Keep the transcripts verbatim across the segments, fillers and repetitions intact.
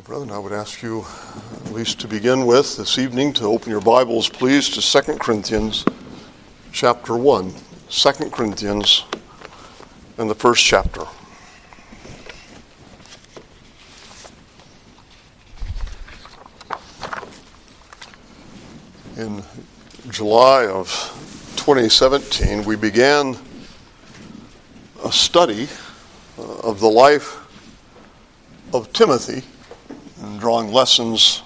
Brethren, I would ask you, at least to begin with this evening, to open your Bibles, please, to Second Corinthians chapter one. Second Corinthians and the first chapter. In July of twenty seventeen, we began a study of the life of Timothy, and drawing lessons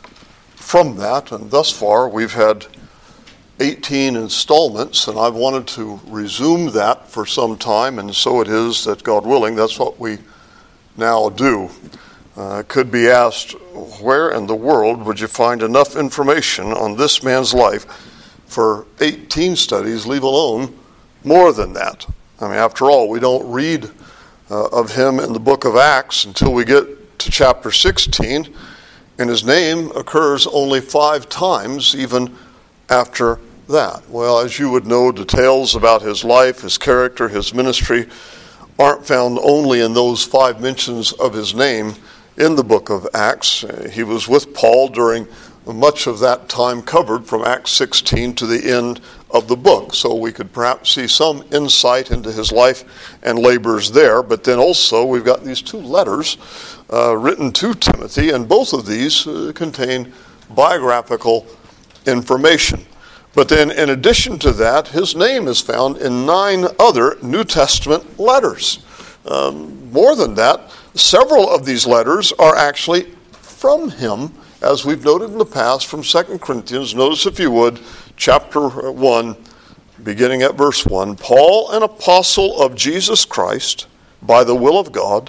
from that. And thus far, we've had eighteen installments, and I've wanted to resume that for some time, and so it is that, God willing, that's what we now do. Uh, it could be asked, where in the world would you find enough information on this man's life for eighteen studies, leave alone more than that? I mean, after all, we don't read uh, of him in the book of Acts until we get to chapter sixteen, and his name occurs only five times even after that. Well, as you would know, details about his life, his character, his ministry aren't found only in those five mentions of his name in the book of Acts. He was with Paul during much of that time covered from Acts sixteen to the end of the book. So we could perhaps see some insight into his life and labors there. But then also we've got these two letters uh, written to Timothy, and both of these uh, contain biographical information. But then in addition to that, his name is found in nine other New Testament letters. Um, more than that, several of these letters are actually from him, as we've noted in the past, from Second Corinthians. Notice, if you would, chapter one, beginning at verse one. Paul, an apostle of Jesus Christ, by the will of God,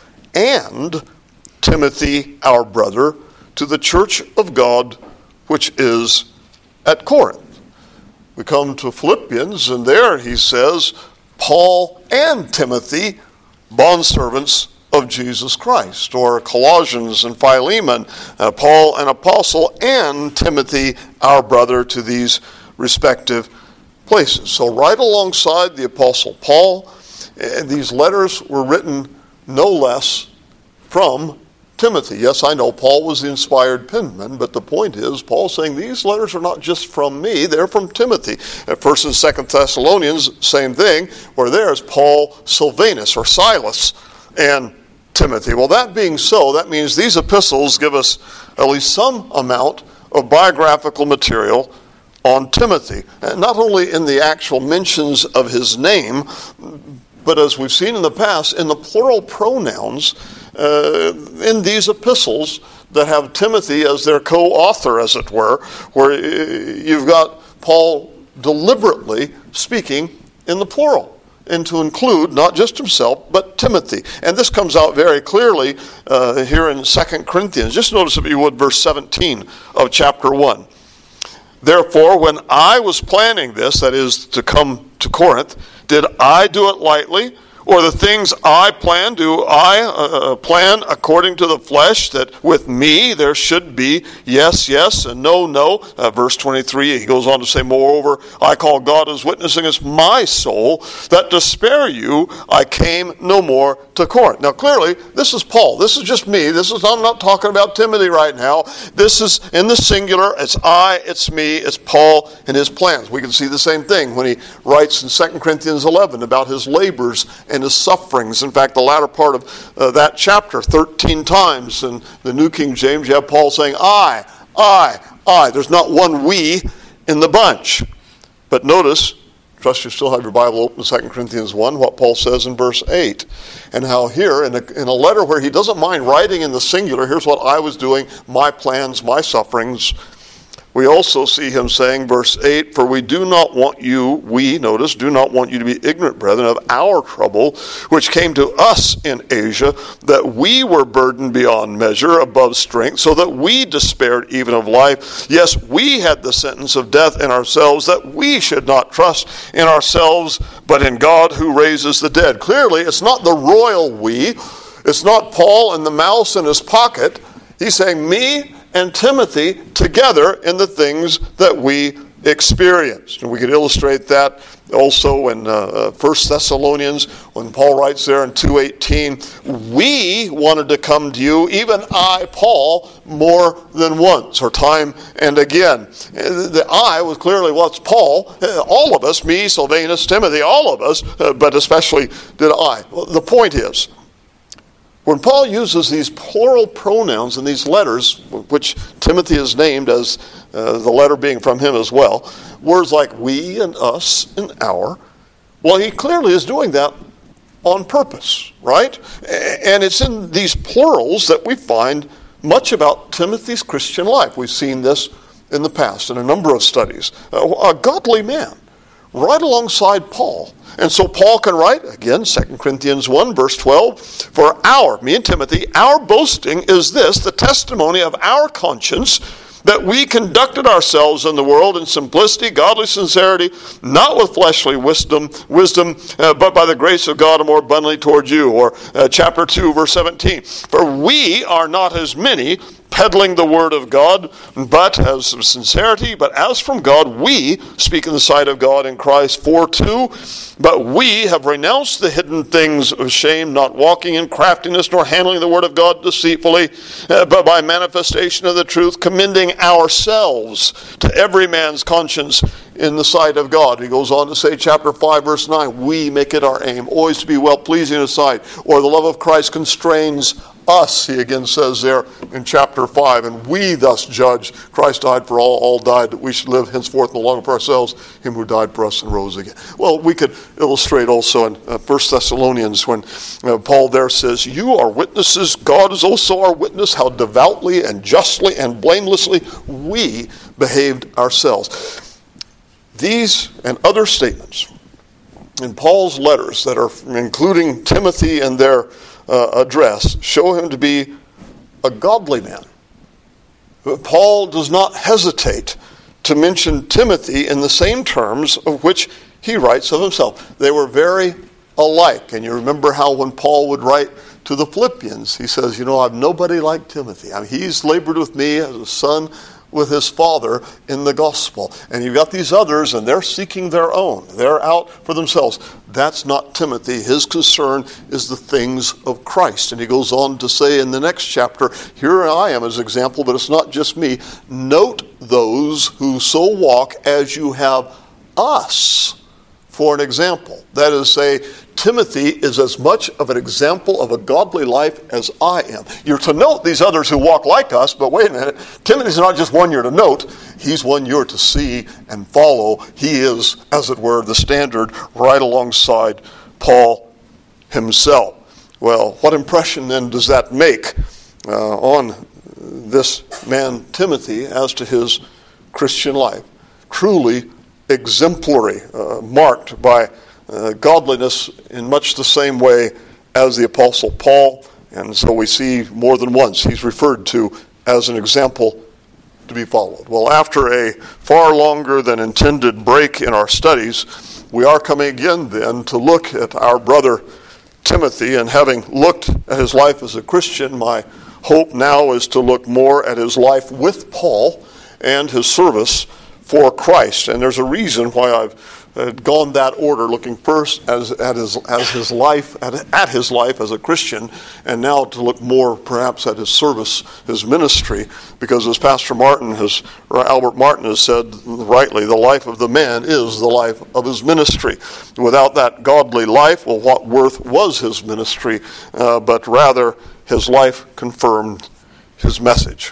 and Timothy, our brother, to the church of God, which is at Corinth. We come to Philippians, and there he says, Paul and Timothy, bondservants of Jesus Christ. Or Colossians and Philemon, uh, Paul, an apostle, and Timothy, our brother, to these respective places. So right alongside the apostle Paul, uh, these letters were written no less from Timothy. Yes, I know Paul was the inspired penman, but the point is, Paul's saying these letters are not just from me, they're from Timothy. At First and Second Thessalonians, same thing, where there's Paul, Silvanus, or Silas, and Timothy. Well, that being so, that means these epistles give us at least some amount of biographical material on Timothy. And not only in the actual mentions of his name, but as we've seen in the past, in the plural pronouns uh, in these epistles that have Timothy as their co-author, as it were, where you've got Paul deliberately speaking in the plural, and to include not just himself, but Timothy. And this comes out very clearly uh, here in Second Corinthians. Just notice, if you would, verse seventeen of chapter one. Therefore, when I was planning this, that is, to come to Corinth, did I do it lightly? Or the things I plan, do I uh, plan according to the flesh, that with me there should be yes, yes, and no, no? Uh, verse twenty-three, he goes on to say, moreover, I call God as witness against my soul, that to spare you I came no more to Corinth. Now clearly, this is Paul. This is just me. This is I'm not talking about Timothy right now. This is in the singular. It's I, it's me, it's Paul and his plans. We can see the same thing when he writes in Second Corinthians eleven about his labors and his sufferings. In fact, the latter part of uh, that chapter, thirteen times in the New King James, you have Paul saying, I, I, I. There's not one we in the bunch. But notice, trust you still have your Bible open, Second Corinthians one, what Paul says in verse eight. And how here, in a, in a letter where he doesn't mind writing in the singular, here's what I was doing, my plans, my sufferings. We also see him saying, verse eight, for we do not want you, we, notice, do not want you to be ignorant, brethren, of our trouble, which came to us in Asia, that we were burdened beyond measure, above strength, so that we despaired even of life. Yes, we had the sentence of death in ourselves, that we should not trust in ourselves, but in God who raises the dead. Clearly, it's not the royal we. It's not Paul and the mouse in his pocket. He's saying, me and Timothy together in the things that we experienced. And we could illustrate that also in uh, First Thessalonians when Paul writes there in two eighteen, we wanted to come to you, even I, Paul, more than once, or time and again. The I was clearly what's Paul. All of us, me, Silvanus, Timothy, all of us, uh, but especially did I. Well, the point is, when Paul uses these plural pronouns in these letters, which Timothy is named as uh, the letter being from him as well, words like we and us and our, well, he clearly is doing that on purpose, right? And it's in these plurals that we find much about Timothy's Christian life. We've seen this in the past in a number of studies. A godly man, right alongside Paul. And so Paul can write, again, Second Corinthians one, verse twelve, for our, me and Timothy, our boasting is this, the testimony of our conscience, that we conducted ourselves in the world in simplicity, godly sincerity, not with fleshly wisdom, wisdom, uh, but by the grace of God and more abundantly toward you. Or uh, chapter two, verse seventeen, for we are not as many peddling the word of God, but as of sincerity, but as from God, we speak in the sight of God in Christ. For two, but we have renounced the hidden things of shame, not walking in craftiness, nor handling the word of God deceitfully, uh, but by manifestation of the truth, commending ourselves to every man's conscience in the sight of God. He goes on to say, chapter five, verse nine, we make it our aim always to be well-pleasing in His sight, or the love of Christ constrains us, he again says there in chapter five, and we thus judge Christ died for all, all died, that we should live henceforth no longer for ourselves, him who died for us and rose again. Well, we could illustrate also in uh, First Thessalonians when uh, Paul there says, you are witnesses, God is also our witness, how devoutly and justly and blamelessly we behaved ourselves. These and other statements in Paul's letters that are including Timothy and their Uh, address show him to be a godly man. But Paul does not hesitate to mention Timothy in the same terms of which he writes of himself. They were very alike. And you remember how when Paul would write to the Philippians, he says, you know, I've nobody like Timothy. I mean, he's labored with me as a son with his father in the gospel. And you've got these others, and they're seeking their own. They're out for themselves. That's not Timothy. His concern is the things of Christ. And he goes on to say in the next chapter, here I am as an example, but it's not just me. Note those who so walk as you have us for an example. That is, say, Timothy is as much of an example of a godly life as I am. You're to note these others who walk like us, but wait a minute, Timothy's not just one you're to note, he's one you're to see and follow. He is, as it were, the standard right alongside Paul himself. Well, what impression then does that make uh, on this man Timothy as to his Christian life? Truly exemplary, uh, marked by Uh, godliness in much the same way as the Apostle Paul. And so we see more than once he's referred to as an example to be followed. Well, after a far longer than intended break in our studies, we are coming again then to look at our brother Timothy. And having looked at his life as a Christian, my hope now is to look more at his life with Paul and his service for Christ. And there's a reason why I've had gone that order, looking first as at his as his life at, at his life as a Christian, and now to look more perhaps at his service, his ministry, because as Pastor Martin has, or Albert Martin has said rightly, the life of the man is the life of his ministry. Without that godly life, well, what worth was his ministry? Uh, but rather, his life confirmed his message.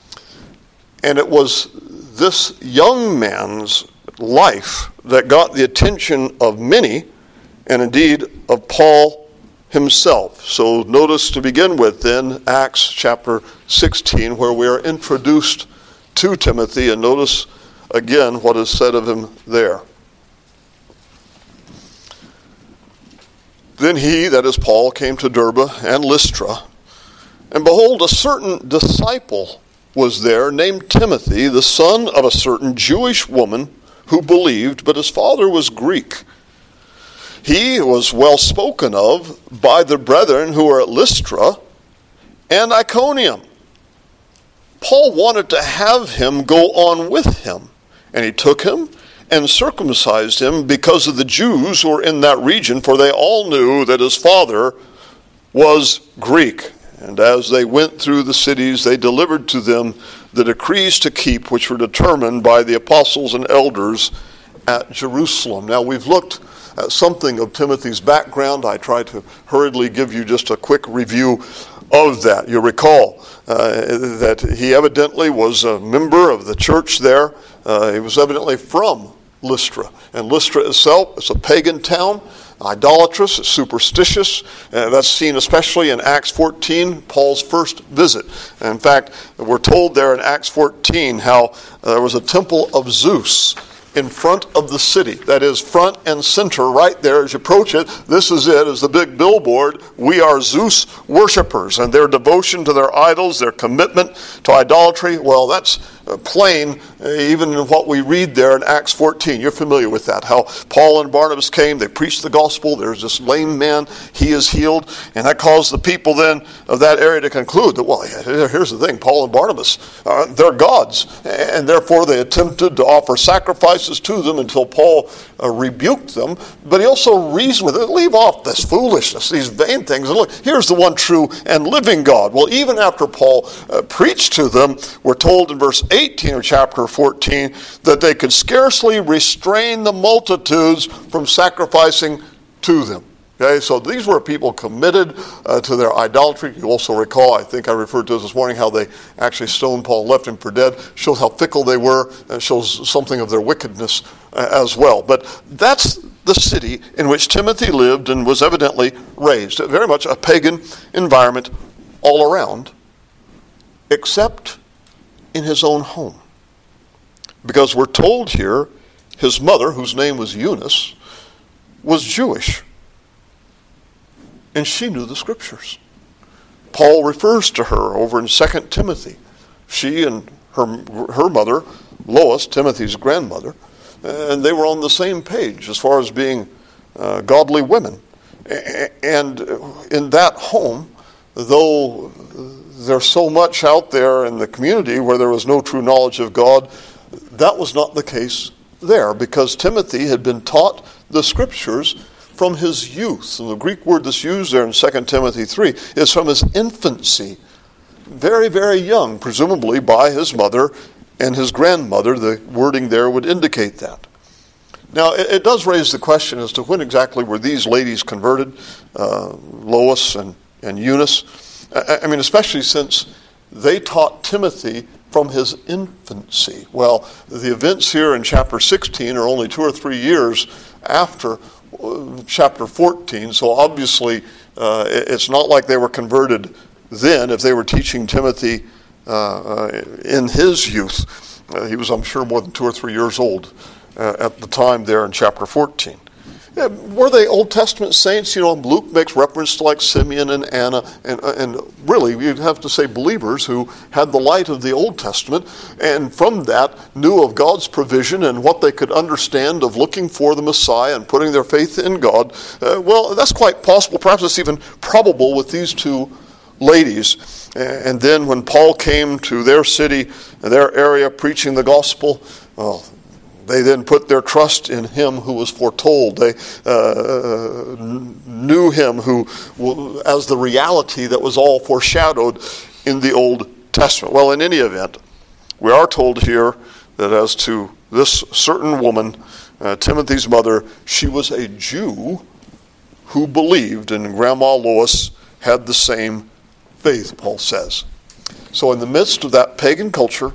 And it was this young man's life that got the attention of many, and indeed of Paul himself. So notice to begin with then Acts chapter sixteen, where we are introduced to Timothy, and notice again what is said of him there. Then he, that is Paul, came to Derbe and Lystra, and behold, a certain disciple was there named Timothy, the son of a certain Jewish woman who believed, but his father was Greek. He was well spoken of by the brethren who were at Lystra and Iconium. Paul wanted to have him go on with him, And he took him and circumcised him because of the Jews who were in that region, for they all knew that his father was Greek. And as they went through the cities, they delivered to them the decrees to keep, which were determined by the apostles and elders at Jerusalem. Now, we've looked at something of Timothy's background. I tried to hurriedly give you just a quick review of that. You recall uh, that he evidently was a member of the church there. Uh, he was evidently from Lystra. And Lystra itself is a pagan town, idolatrous, superstitious. Uh, that's seen especially in Acts fourteen, Paul's first visit. And in fact, we're told there in Acts fourteen how uh, there was a temple of Zeus in front of the city. That is, front and center right there as you approach it. This is it, is the big billboard. We are Zeus worshipers, and their devotion to their idols, their commitment to idolatry, well, that's plain even in what we read there in Acts fourteen. You're familiar with that, how Paul and Barnabas came, they preached the gospel, there's this lame man, he is healed, and that caused the people then of that area to conclude that, well, here's the thing, Paul and Barnabas, uh, they're gods, and therefore they attempted to offer sacrifices to them until Paul uh, rebuked them, but he also reasoned with it, leave off this foolishness, these vain things, and look, here's the one true and living God. Well, even after Paul uh, preached to them, we're told in verse eighteen of chapter fourteen that they could scarcely restrain the multitudes from sacrificing to them. Okay, so these were people committed uh, to their idolatry. You also recall, I think I referred to this morning, how they actually stoned Paul and left him for dead. Shows how fickle they were, and shows something of their wickedness uh, as well. But that's the city in which Timothy lived and was evidently raised. Very much a pagan environment all around, except in his own home. Because we're told here his mother, whose name was Eunice, was Jewish. And she knew the scriptures. Paul refers to her over in Second Timothy. She and her, her mother, Lois, Timothy's grandmother, and they were on the same page as far as being uh, godly women. And in that home, though there's so much out there in the community where there was no true knowledge of God, that was not the case there, because Timothy had been taught the scriptures from his youth. And the Greek word that's used there in Second Timothy three is from his infancy. Very, very young, presumably by his mother and his grandmother. The wording there would indicate that. Now, it, it does raise the question as to when exactly were these ladies converted, uh, Lois and, and Eunice. I, I mean, especially since they taught Timothy from his infancy. Well, the events here in chapter sixteen are only two or three years after chapter fourteen, so obviously uh, it's not like they were converted then if they were teaching Timothy uh, uh, in his youth. Uh, he was, I'm sure, more than two or three years old uh, at the time there in chapter fourteen. Yeah, were they Old Testament saints? You know, Luke makes reference to like Simeon and Anna, and, and really you'd have to say believers who had the light of the Old Testament, and from that knew of God's provision and what they could understand of looking for the Messiah and putting their faith in God. Uh, well, that's quite possible. Perhaps it's even probable with these two ladies. And then when Paul came to their city, their area, preaching the gospel, well, they then put their trust in him who was foretold. They uh, knew him who, as the reality that was all foreshadowed in the Old Testament. Well, in any event, we are told here that as to this certain woman, uh, Timothy's mother, she was a Jew who believed, and Grandma Lois had the same faith, Paul says. So in the midst of that pagan culture,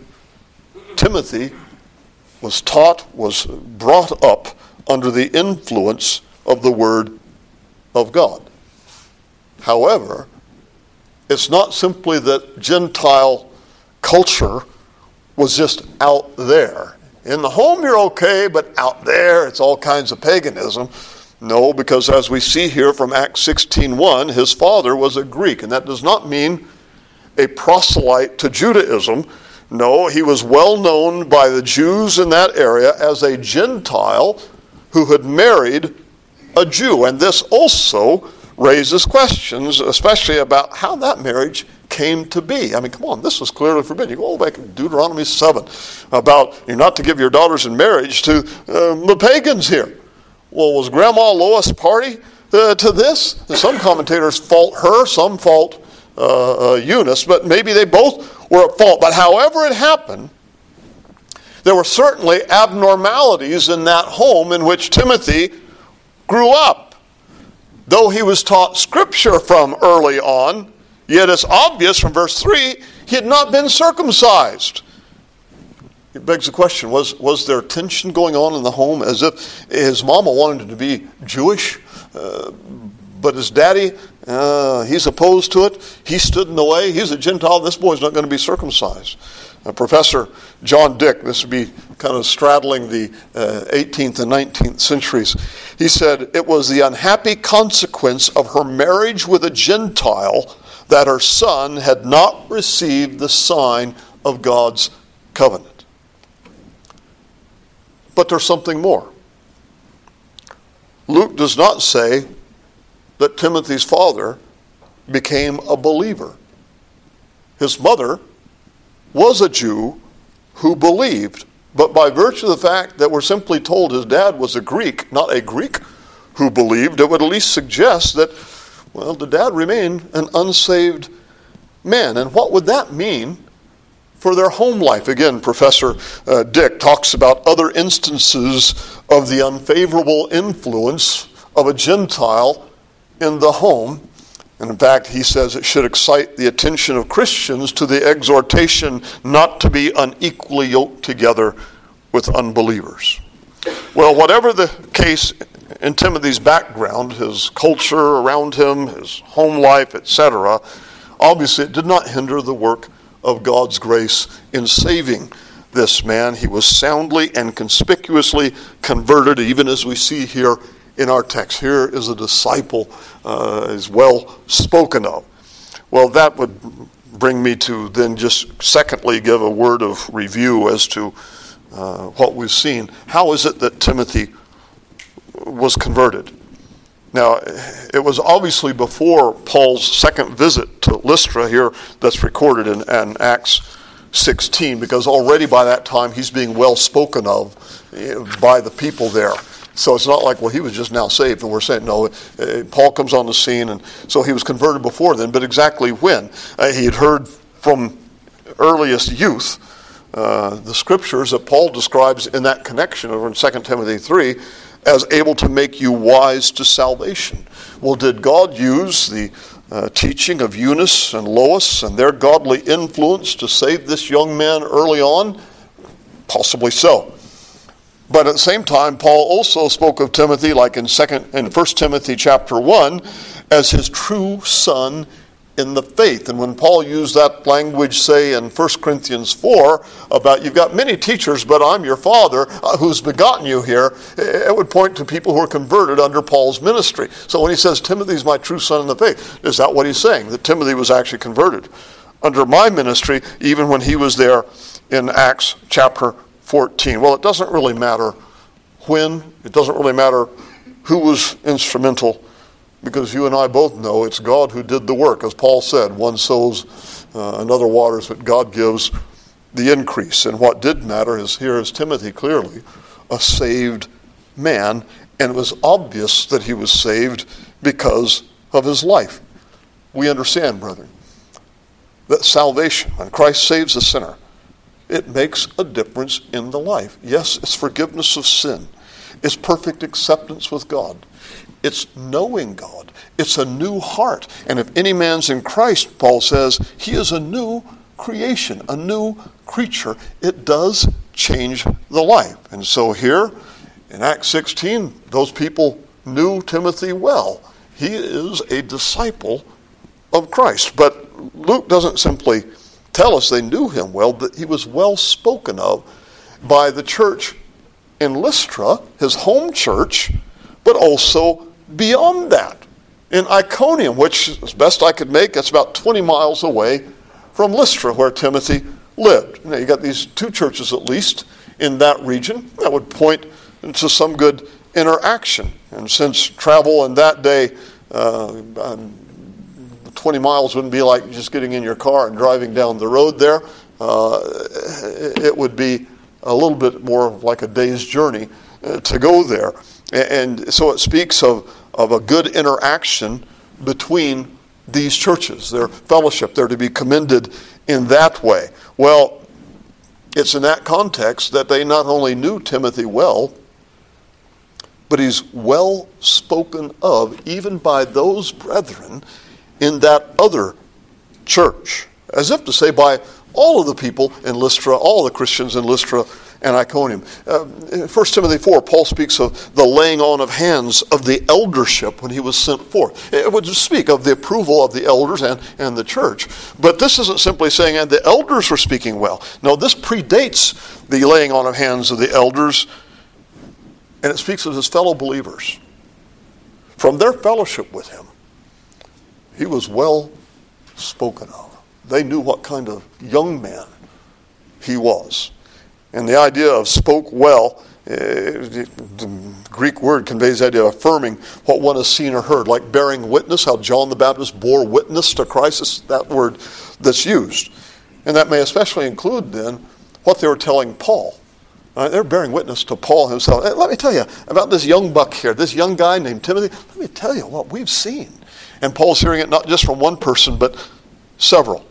Timothy was taught, was brought up under the influence of the Word of God. However, it's not simply that Gentile culture was just out there. In the home you're okay, but out there it's all kinds of paganism. No, because as we see here from Acts sixteen one, his father was a Greek, and that does not mean a proselyte to Judaism. No, he was well known by the Jews in that area as a Gentile who had married a Jew. And this also raises questions, especially about how that marriage came to be. I mean, come on, this was clearly forbidden. You go all back to Deuteronomy seven about you're not to give your daughters in marriage to uh, the pagans here. Well, was Grandma Lois party uh, to this? And some commentators fault her, some fault uh, uh, Eunice, but maybe they both were at fault. But however it happened, there were certainly abnormalities in that home in which Timothy grew up. Though he was taught Scripture from early on, yet it's obvious from verse three, he had not been circumcised. It begs the question, was, was there tension going on in the home as if his mama wanted him to be Jewish, uh, but his daddy, uh, he's opposed to it. He stood in the way. He's a Gentile. This boy's not going to be circumcised. Uh, Professor John Dick, this would be kind of straddling the uh, eighteenth and nineteenth centuries, he said, it was the unhappy consequence of her marriage with a Gentile that her son had not received the sign of God's covenant. But there's something more. Luke does not say that Timothy's father became a believer. His mother was a Jew who believed, but by virtue of the fact that we're simply told his dad was a Greek, not a Greek who believed, it would at least suggest that, well, the dad remained an unsaved man. And what would that mean for their home life? Again, Professor uh, Dick talks about other instances of the unfavorable influence of a Gentile in the home. And in fact, he says it should excite the attention of Christians to the exhortation not to be unequally yoked together with unbelievers. Well, whatever the case in Timothy's background, his culture around him, his home life, et cetera, obviously it did not hinder the work of God's grace in saving this man. He was soundly and conspicuously converted, even as we see here in our text. Here is a disciple, uh, is well spoken of. Well, that would bring me to then just secondly give a word of review as to uh, what we've seen. How is it that Timothy was converted? Now, it was obviously before Paul's second visit to Lystra here that's recorded in, in Acts sixteen, because already by that time he's being well spoken of by the people there. So it's not like, well, he was just now saved, and we're saying, no, uh, Paul comes on the scene, and so he was converted before then, but exactly when? Uh, he had heard from earliest youth uh, the scriptures that Paul describes in that connection over in Second Timothy three as able to make you wise to salvation. Well, did God use the uh, teaching of Eunice and Lois and their godly influence to save this young man early on? Possibly so. But at the same time, Paul also spoke of Timothy, like in second in First Timothy chapter one, as his true son in the faith. And when Paul used that language, say in First Corinthians four, about you've got many teachers, but I'm your father uh, who's begotten you here, it would point to people who are converted under Paul's ministry. So when he says Timothy's my true son in the faith, is that what he's saying? That Timothy was actually converted under my ministry, even when he was there in Acts chapter fourteen. Well, it doesn't really matter when, it doesn't really matter who was instrumental, because you and I both know it's God who did the work. As Paul said, one sows, uh, another waters, but God gives the increase. And what did matter is here is Timothy clearly a saved man, and it was obvious that he was saved because of his life. We understand, brethren, that salvation, when Christ saves a sinner, it makes a difference in the life. Yes, it's forgiveness of sin. It's perfect acceptance with God. It's knowing God. It's a new heart. And if any man's in Christ, Paul says, he is a new creation, a new creature. It does change the life. And so here in Acts sixteen, those people knew Timothy well. He is a disciple of Christ. But Luke doesn't simply tell us they knew him well, but he was well spoken of by the church in Lystra, his home church, but also beyond that, in Iconium, which, as best I could make, it's about twenty miles away from Lystra, where Timothy lived. Now, you got these two churches, at least, in that region. That would point to some good interaction. And since travel in that day, uh, twenty miles wouldn't be like just getting in your car and driving down the road there. Uh, it would be a little bit more like a day's journey uh, to go there. And so it speaks of, of a good interaction between these churches, their fellowship. They're to be commended in that way. Well, it's in that context that they not only knew Timothy well, but he's well spoken of even by those brethren in that other church. As if to say by all of the people in Lystra, all the Christians in Lystra and Iconium. Uh, in First Timothy four, Paul speaks of the laying on of hands of the eldership when he was sent forth. It would speak of the approval of the elders and, and the church. But this isn't simply saying, and the elders were speaking well. No, this predates the laying on of hands of the elders, and it speaks of his fellow believers. From their fellowship with him, he was well spoken of. They knew what kind of young man he was. And the idea of spoke well, uh, the Greek word conveys the idea of affirming what one has seen or heard, like bearing witness, how John the Baptist bore witness to Christ. It's that word that's used. And that may especially include, then, what they were telling Paul. Uh, they're bearing witness to Paul himself. Hey, let me tell you about this young buck here, this young guy named Timothy. Let me tell you what we've seen. And Paul's hearing it not just from one person, but several.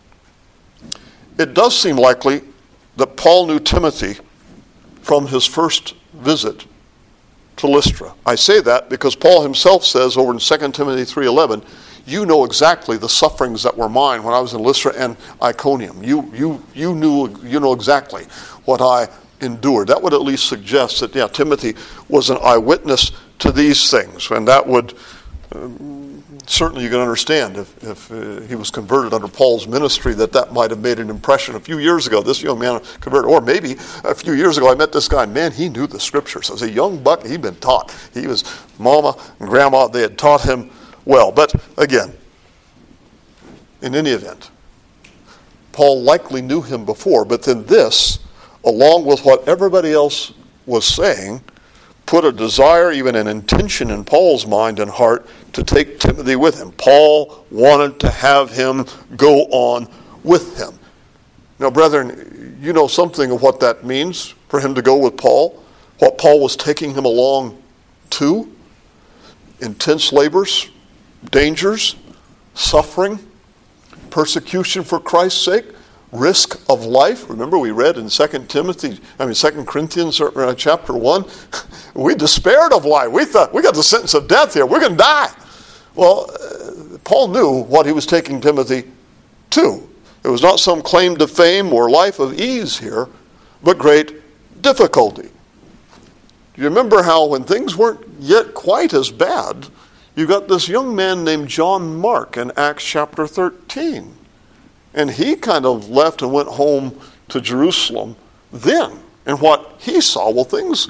It does seem likely that Paul knew Timothy from his first visit to Lystra. I say that because Paul himself says over in Second Timothy three eleven, you know exactly the sufferings that were mine when I was in Lystra and Iconium. You you you knew you know exactly what I endured. That would at least suggest that yeah, Timothy was an eyewitness to these things, and that would um, certainly you can understand if, if uh, he was converted under Paul's ministry, that that might have made an impression. A few years ago, this young man converted, or maybe a few years ago, I met this guy. Man, he knew the scriptures. As a young buck, he'd been taught. He was mama and grandma. They had taught him well. But again, in any event, Paul likely knew him before. But then this, along with what everybody else was saying, put a desire, even an intention in Paul's mind and heart to take Timothy with him. Paul wanted to have him go on with him. Now, brethren, you know something of what that means for him to go with Paul, what Paul was taking him along to. Intense labors, dangers, suffering, persecution for Christ's sake, risk of life. Remember, we read in Second Timothy, I mean Second Corinthians chapter one, we despaired of life. We thought, we got the sentence of death here. We're going to die. Well, uh, Paul knew what he was taking Timothy to. It was not some claim to fame or life of ease here, but great difficulty. You remember how when things weren't yet quite as bad, you got this young man named John Mark in Acts chapter thirteen. And he kind of left and went home to Jerusalem then. And what he saw, well, things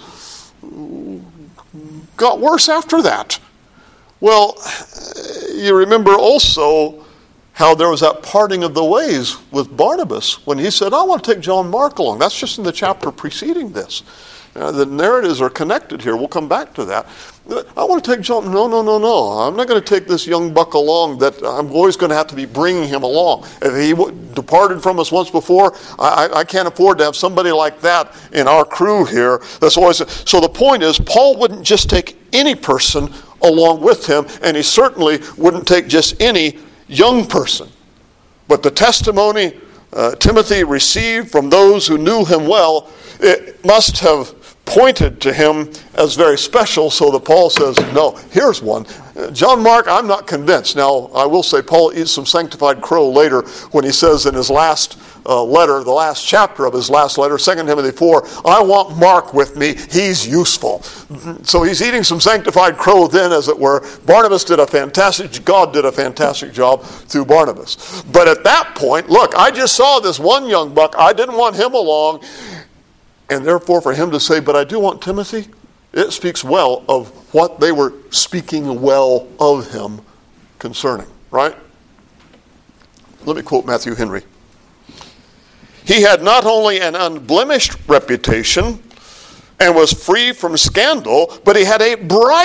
got worse after that. Well, you remember also how there was that parting of the ways with Barnabas when he said, I want to take John Mark along. That's just in the chapter preceding this. Uh, the narratives are connected here. We'll come back to that. I want to take John. No, no, no, no. I'm not going to take this young buck along that I'm always going to have to be bringing him along. If he w- departed from us once before, I, I can't afford to have somebody like that in our crew here. That's always. So the point is, Paul wouldn't just take any person along with him, and he certainly wouldn't take just any young person. But the testimony uh, Timothy received from those who knew him well, it must have pointed to him as very special, so that Paul says, no, here's one. John Mark, I'm not convinced. Now, I will say Paul eats some sanctified crow later when he says in his last uh, letter, the last chapter of his last letter, Second Timothy four, I want Mark with me. He's useful. So he's eating some sanctified crow then, as it were. Barnabas did a fantastic, God did a fantastic job through Barnabas. But at that point, look, I just saw this one young buck. I didn't want him along. And therefore, for him to say, but I do want Timothy, it speaks well of what they were speaking well of him concerning, right? Let me quote Matthew Henry. He had not only an unblemished reputation and was free from scandal, but he had a bright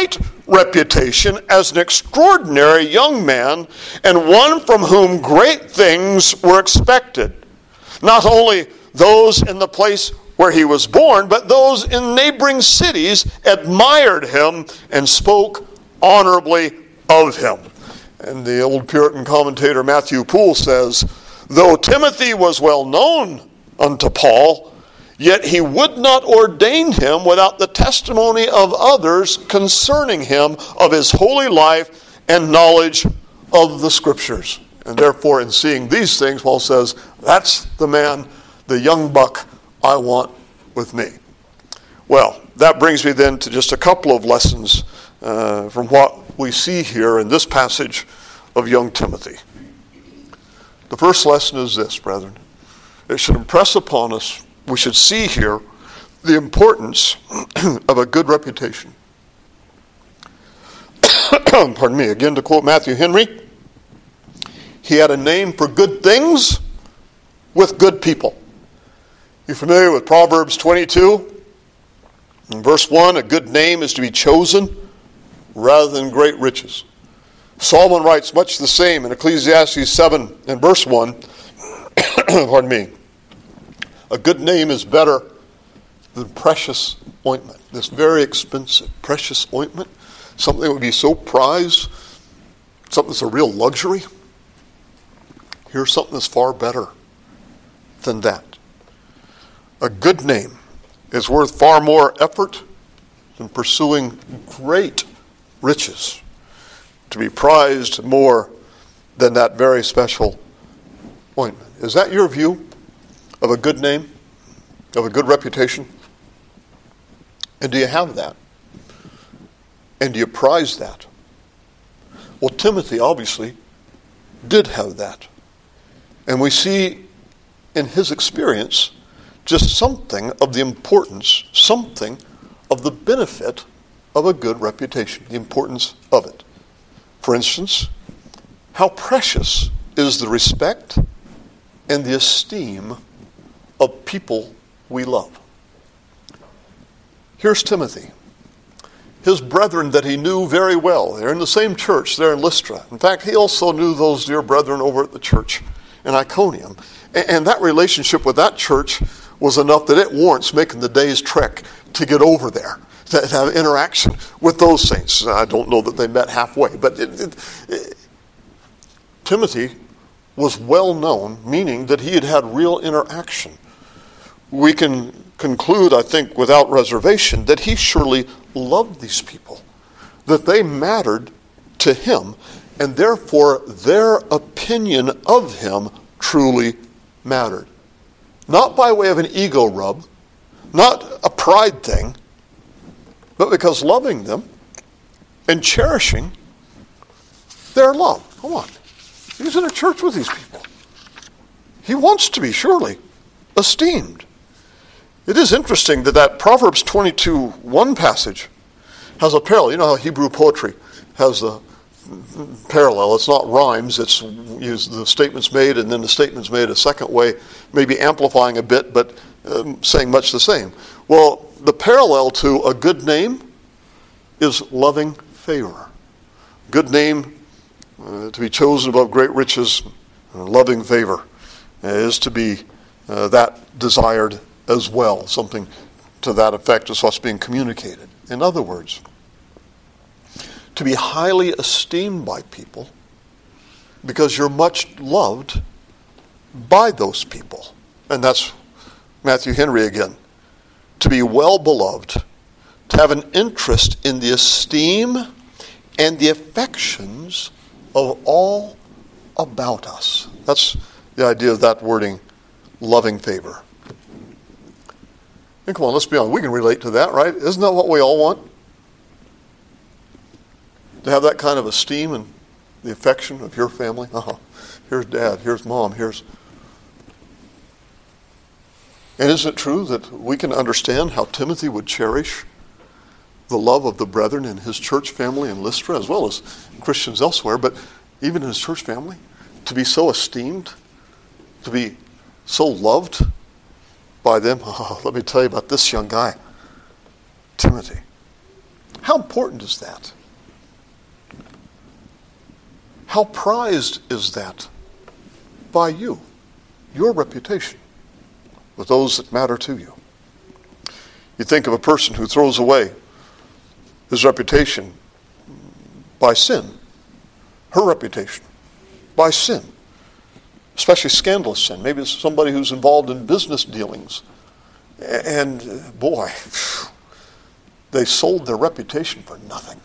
reputation as an extraordinary young man and one from whom great things were expected. Not only those in the place where he was born, but those in neighboring cities admired him and spoke honorably of him. And the old Puritan commentator Matthew Poole says, though Timothy was well known unto Paul, yet he would not ordain him without the testimony of others concerning him of his holy life and knowledge of the Scriptures. And therefore, in seeing these things, Paul says, that's the man, the young buck I want with me. Well, that brings me then to just a couple of lessons uh, from what we see here in this passage of young Timothy. The first lesson is this, brethren. It should impress upon us, we should see here the importance of a good reputation. Pardon me, again to quote Matthew Henry, he had a name for good things with good people. You familiar with Proverbs twenty-two? In verse one, a good name is to be chosen rather than great riches. Solomon writes much the same in Ecclesiastes seven and verse one. Pardon me. A good name is better than precious ointment. This very expensive, precious ointment, something that would be so prized, something that's a real luxury. Here's something that's far better than that. A good name is worth far more effort than pursuing great riches, to be prized more than that very special ointment. Is that your view of a good name, of a good reputation? And do you have that? And do you prize that? Well, Timothy obviously did have that. And we see in his experience just something of the importance, something of the benefit of a good reputation, the importance of it. For instance, how precious is the respect and the esteem of people we love. Here's Timothy. His brethren that he knew very well, they're in the same church there in Lystra. In fact, he also knew those dear brethren over at the church in Iconium. And that relationship with that church was enough that it warrants making the day's trek to get over there, to have interaction with those saints. I don't know that they met halfway, but it, it, it, Timothy was well known, meaning that he had had real interaction. We can conclude, I think, without reservation, that he surely loved these people, that they mattered to him, and therefore their opinion of him truly mattered. Not by way of an ego rub, not a pride thing, but because loving them and cherishing their love. Come on. He's in a church with these people. He wants to be surely esteemed. It is interesting that that Proverbs twenty-two one passage has a parallel. You know how Hebrew poetry has a parallel. It's not rhymes. It's the statements made and then the statements made a second way, maybe amplifying a bit, but um, saying much the same. Well, the parallel to a good name is loving favor. Good name uh, to be chosen above great riches, uh, loving favor uh, is to be uh, that desired as well. Something to that effect is what's being communicated. In other words, to be highly esteemed by people because you're much loved by those people. And that's Matthew Henry again. To be well beloved, to have an interest in the esteem and the affections of all about us. That's the idea of that wording, loving favor. And come on, let's be honest. We can relate to that, right? Isn't that what we all want? To have that kind of esteem and the affection of your family. Uh-huh. Here's dad, here's mom, here's... And isn't it true that we can understand how Timothy would cherish the love of the brethren in his church family in Lystra, as well as Christians elsewhere, but even in his church family, to be so esteemed, to be so loved by them? Oh, let me tell you about this young guy, Timothy. How important is that? How prized is that by you, your reputation, with those that matter to you? You think of a person who throws away his reputation by sin, her reputation by sin, especially scandalous sin. Maybe it's somebody who's involved in business dealings. And boy, they sold their reputation for nothing.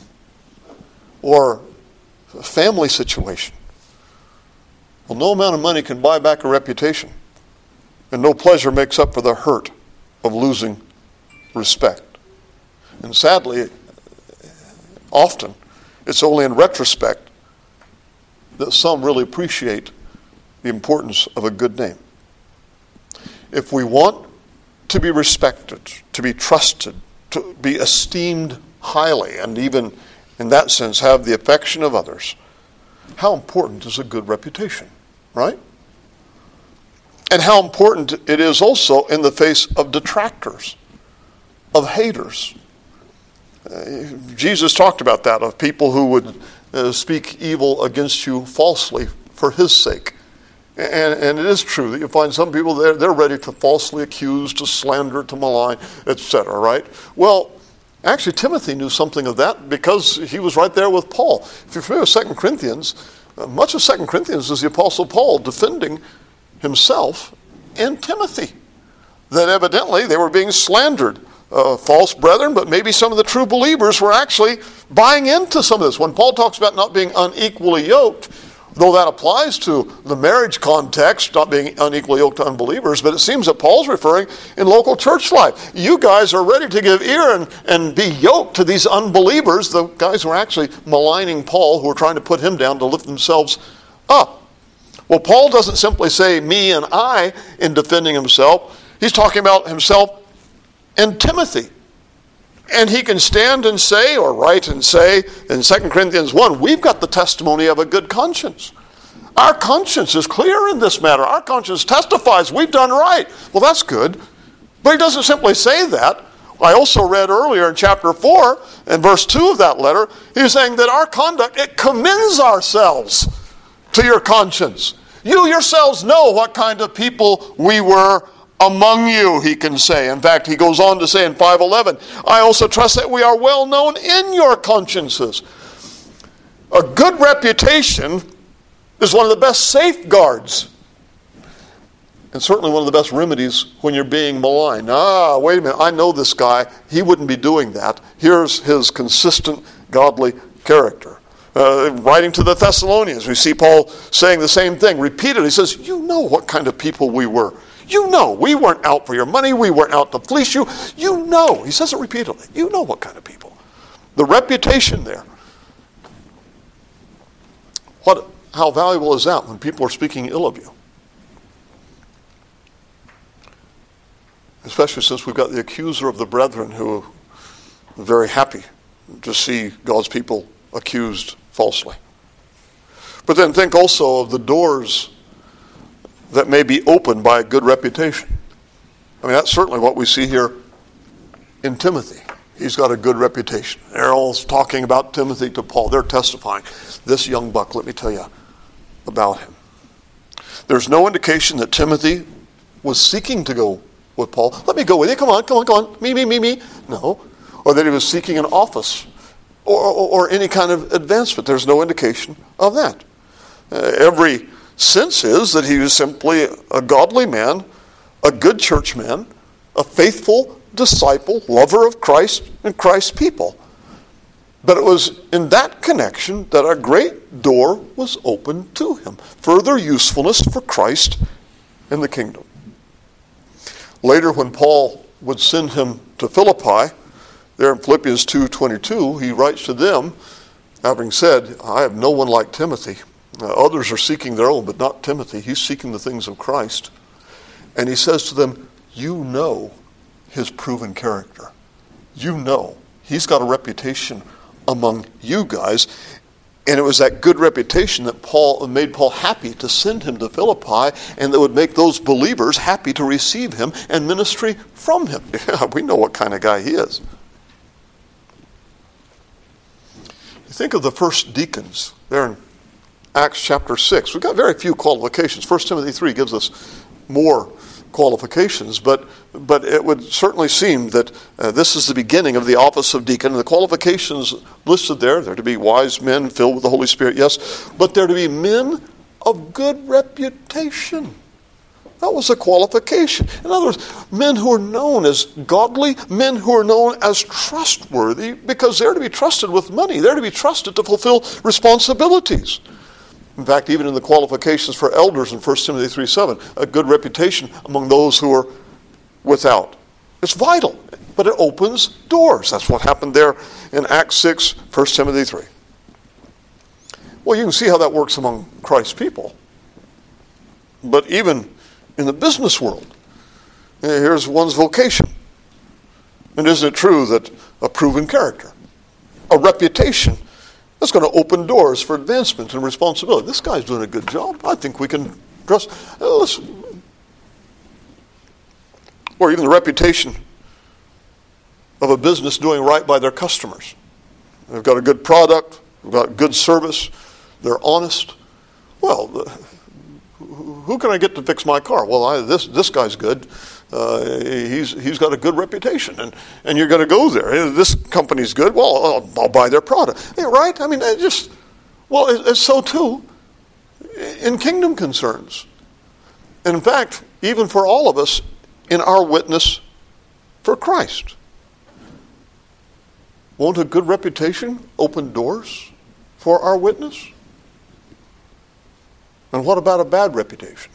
Or a family situation. Well, no amount of money can buy back a reputation. And no pleasure makes up for the hurt of losing respect. And sadly, often, it's only in retrospect that some really appreciate the importance of a good name. If we want to be respected, to be trusted, to be esteemed highly, and even in that sense have the affection of others, how important is a good reputation, right? And how important it is also in the face of detractors, of haters. Uh, Jesus talked about that, of people who would uh, speak evil against you falsely for his sake. And, and it is true that you find some people, they're, they're ready to falsely accuse, to slander, to malign, et cetera, right? Well, actually, Timothy knew something of that because he was right there with Paul. If you're familiar with Second Corinthians, uh, much of Second Corinthians is the Apostle Paul defending himself and Timothy. That evidently they were being slandered. Uh, false brethren, but maybe some of the true believers were actually buying into some of this. When Paul talks about not being unequally yoked, though that applies to the marriage context, not being unequally yoked to unbelievers, but it seems that Paul's referring in local church life. You guys are ready to give ear and, and be yoked to these unbelievers, the guys who are actually maligning Paul, who are trying to put him down to lift themselves up. Well, Paul doesn't simply say me and I in defending himself. He's talking about himself and Timothy. And he can stand and say, or write and say, in Second Corinthians one, we've got the testimony of a good conscience. Our conscience is clear in this matter. Our conscience testifies we've done right. Well, that's good. But he doesn't simply say that. I also read earlier in chapter four, and verse two of that letter, he's saying that our conduct, it commends ourselves to your conscience. You yourselves know what kind of people we were among you, he can say. In fact, he goes on to say in five eleven, I also trust that we are well known in your consciences. A good reputation is one of the best safeguards, and certainly one of the best remedies when you're being maligned. Ah, wait a minute, I know this guy. He wouldn't be doing that. Here's his consistent, godly character. Uh, writing to the Thessalonians, we see Paul saying the same thing repeatedly. He says, you know what kind of people we were. You know, we weren't out for your money. We weren't out to fleece you. You know, he says it repeatedly. You know what kind of people. The reputation there. What? How valuable is that when people are speaking ill of you? Especially since we've got the accuser of the brethren who are very happy to see God's people accused falsely. But then think also of the doors that may be opened by a good reputation. I mean, that's certainly what we see here in Timothy. He's got a good reputation. They're all talking about Timothy to Paul. They're testifying. This young buck, let me tell you about him. There's no indication that Timothy was seeking to go with Paul. Let me go with you. Come on, come on, come on. Me, me, me, me. No. Or that he was seeking an office or, or, or any kind of advancement. There's no indication of that. Uh, every sense is that he was simply a godly man, a good churchman, a faithful disciple, lover of Christ and Christ's people. But it was in that connection that a great door was opened to him. Further usefulness for Christ and the kingdom. Later, when Paul would send him to Philippi, there in Philippians two twenty-two, he writes to them, having said, I have no one like Timothy. Uh, others are seeking their own, but not Timothy. He's seeking the things of Christ. And he says to them, you know his proven character. You know. He's got a reputation among you guys. And it was that good reputation that Paul made Paul happy to send him to Philippi, and that would make those believers happy to receive him and ministry from him. Yeah, we know what kind of guy he is. Think of the first deacons there in Acts chapter six. We've got very few qualifications. First Timothy three gives us more qualifications, but but it would certainly seem that uh, this is the beginning of the office of deacon. And the qualifications listed there, they're to be wise men filled with the Holy Spirit, yes, but they're to be men of good reputation. That was a qualification. In other words, men who are known as godly, men who are known as trustworthy, because they're to be trusted with money. They're to be trusted to fulfill responsibilities. In fact, even in the qualifications for elders in First Timothy three seven, a good reputation among those who are without. It's vital, but it opens doors. That's what happened there in Acts six, First Timothy three. Well, you can see how that works among Christ's people. But even in the business world, here's one's vocation. And isn't it true that a proven character, a reputation, that's going to open doors for advancement and responsibility. This guy's doing a good job. I think we can trust. Uh, listen. Or even the reputation of a business doing right by their customers. They've got a good product, they've got good service, they're honest. Well, the, who can I get to fix my car? Well, I, this this guy's good. Uh, he's he's got a good reputation, and, and you're going to go there. This company's good. Well, I'll, I'll buy their product. Yeah, right? I mean, it just well, it, it's so too in kingdom concerns. And in fact, even for all of us in our witness for Christ, won't a good reputation open doors for our witness? And what about a bad reputation?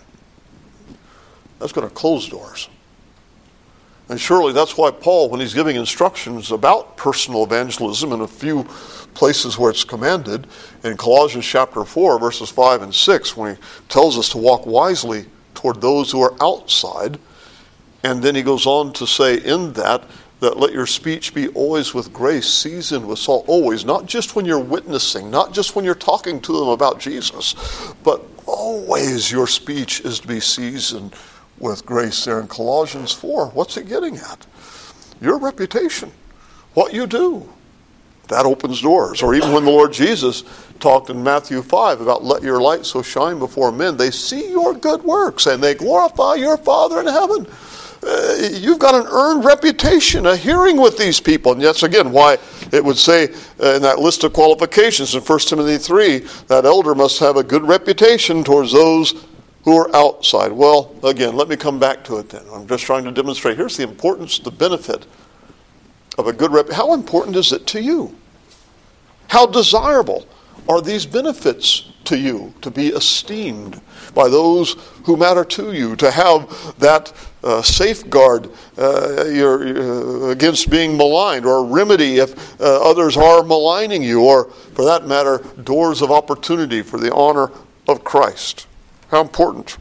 That's going to close doors. And surely that's why Paul, when he's giving instructions about personal evangelism in a few places where it's commanded, in Colossians chapter four, verses five and six, when he tells us to walk wisely toward those who are outside, and then he goes on to say in that, that let your speech be always with grace, seasoned with salt, always, not just when you're witnessing, not just when you're talking to them about Jesus, but always your speech is to be seasoned with grace. There in Colossians four, what's it getting at? Your reputation, what you do, that opens doors. Or even when the Lord Jesus talked in Matthew five about let your light so shine before men, they see your good works and they glorify your Father in heaven. Uh, you've got an earned reputation, a hearing with these people. And that's again why it would say uh, in that list of qualifications in First Timothy three, that elder must have a good reputation towards those who are outside. Well, again, let me come back to it then. I'm just trying to demonstrate. Here's the importance, the benefit of a good reputation. How important is it to you? How desirable are these benefits to you, to be esteemed by those who matter to you, to have that uh, safeguard uh, you're, uh, against being maligned, or a remedy if uh, others are maligning you, or for that matter, doors of opportunity for the honor of Christ. How important.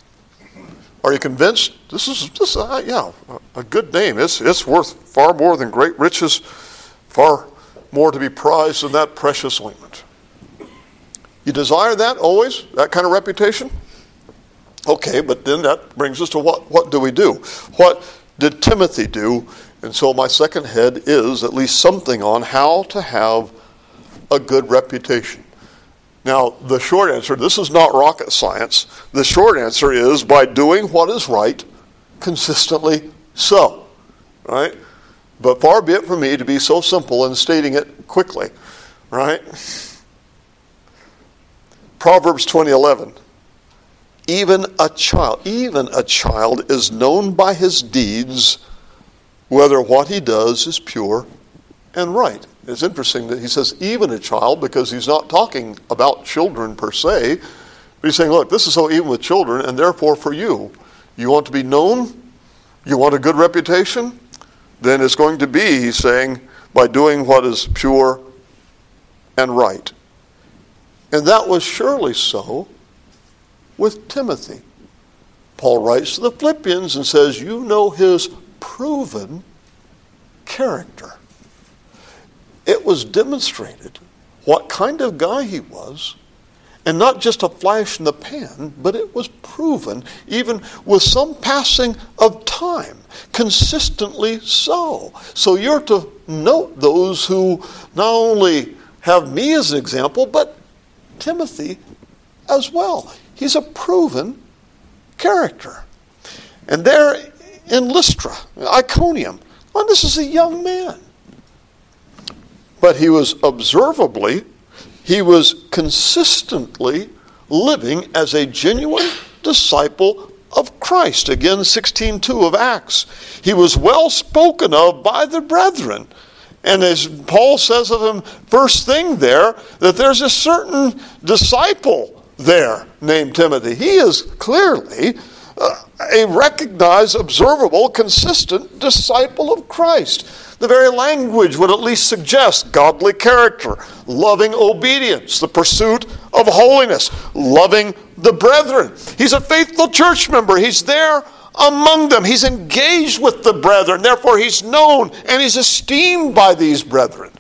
Are you convinced? This is, this, uh, yeah, a good name. It's, it's worth far more than great riches, far more to be prized than that precious ointment. You desire that always, that kind of reputation? Okay, but then that brings us to what, what do we do? What did Timothy do? And so my second head is at least something on how to have a good reputation. Now, the short answer, this is not rocket science. The short answer is by doing what is right, consistently so. Right? But far be it from me to be so simple in stating it quickly. Right? Proverbs twenty eleven. Even a child, even a child is known by his deeds, whether what he does is pure and right. It's interesting that he says even a child, because he's not talking about children per se, but he's saying, look, this is so even with children, and therefore for you, you want to be known, you want a good reputation, then it's going to be, he's saying, by doing what is pure and right. And that was surely so with Timothy. Paul writes to the Philippians and says, you know his proven character. It was demonstrated what kind of guy he was, and not just a flash in the pan, but it was proven, even with some passing of time, consistently so. So you're to note those who not only have me as an example, but Timothy as well. He's a proven character. And there in Lystra, Iconium, well, this is a young man. But he was observably, he was consistently living as a genuine disciple of Christ. Again, sixteen two of Acts. He was well spoken of by the brethren. And as Paul says of him, first thing there, that there's a certain disciple there named Timothy. He is clearly uh, a recognized, observable, consistent disciple of Christ. The very language would at least suggest godly character, loving obedience, the pursuit of holiness, loving the brethren. He's a faithful church member. He's there among them. He's engaged with the brethren. Therefore, he's known and he's esteemed by these brethren.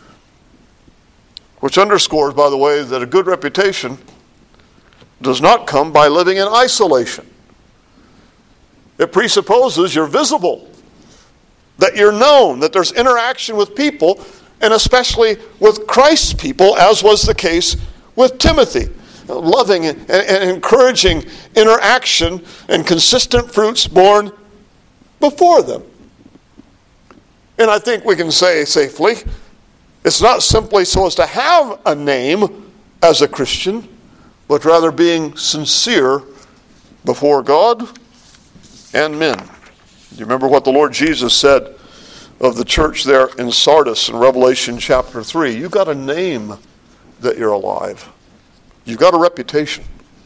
Which underscores, by the way, that a good reputation does not come by living in isolation. It presupposes you're visible, that you're known, that there's interaction with people, and especially with Christ's people, as was the case with Timothy. Loving and, and encouraging interaction and consistent fruits born before them. And I think we can say safely, it's not simply so as to have a name as a Christian, but rather being sincere before God and men. You remember what the Lord Jesus said of the church there in Sardis in Revelation chapter three. You've got a name that you're alive. You've got a reputation.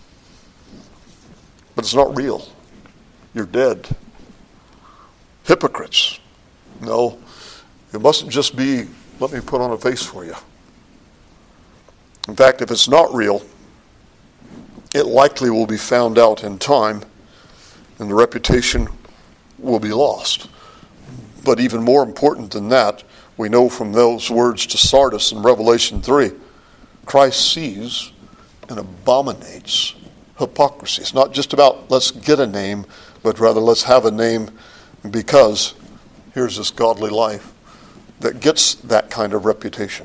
But it's not real. You're dead. Hypocrites. No, it mustn't just be, let me put on a face for you. In fact, if it's not real, it likely will be found out in time, and the reputation will be lost. But even more important than that, we know from those words to Sardis in Revelation three, Christ sees and abominates hypocrisy. It's not just about let's get a name, but rather let's have a name because here's this godly life that gets that kind of reputation.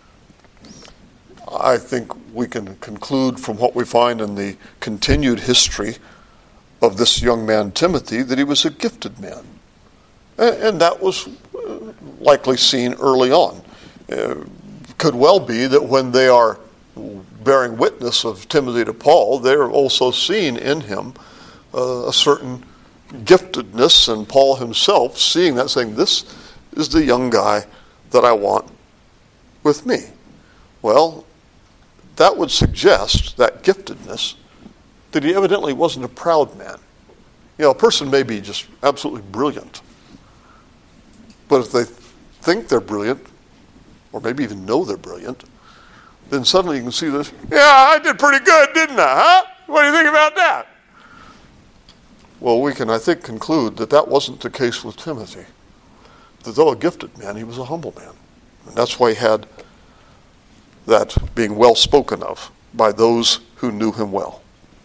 I think we can conclude from what we find in the continued history of this young man Timothy that he was a gifted man. And that was likely seen early on. It could well be that when they are bearing witness of Timothy to Paul, they're also seeing in him uh, a certain giftedness, and Paul himself seeing that, saying, this is the young guy that I want with me. Well, that would suggest, that giftedness, that he evidently wasn't a proud man. You know, a person may be just absolutely brilliant, but if they think they're brilliant, or maybe even know they're brilliant, then suddenly you can see this, yeah, I did pretty good, didn't I, huh? What do you think about that? Well, we can, I think, conclude that that wasn't the case with Timothy. That though a gifted man, he was a humble man. And that's why he had that being well spoken of by those who knew him well.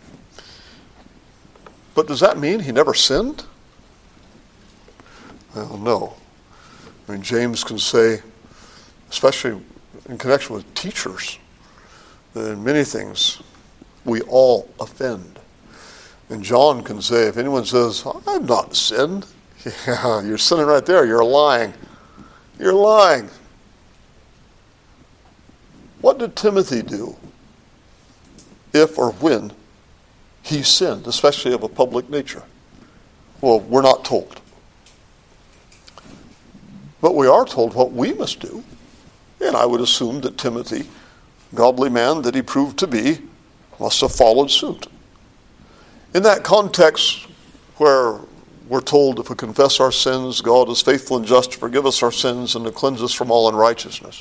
But does that mean he never sinned? Well, no. I mean, James can say, especially in connection with teachers, that in many things we all offend. And John can say, if anyone says, I've not sinned, yeah, you're sinning right there. You're lying. You're lying. What did Timothy do if or when he sinned, especially of a public nature? Well, we're not told. But we are told what we must do. And I would assume that Timothy, godly man that he proved to be, must have followed suit. In that context where we're told if we confess our sins, God is faithful and just to forgive us our sins and to cleanse us from all unrighteousness.